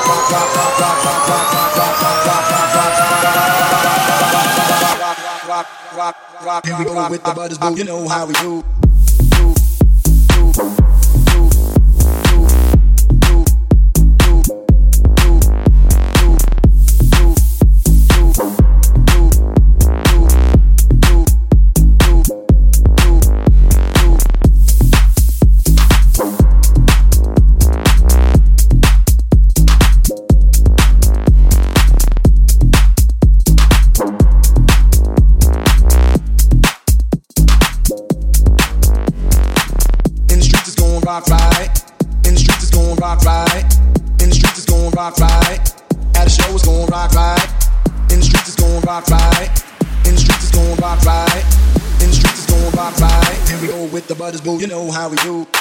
Here we go with the butters, boo. You know how we do. Rock right. In the streets it's gon' rock right. In the streets it's gon' rock right. At a show it's gon' rock right. In the streets it's gon' rock right. In the streets it's is gon' rock right. In the streets is gon' rock right. Here we go with the butters, boo, you know how we do.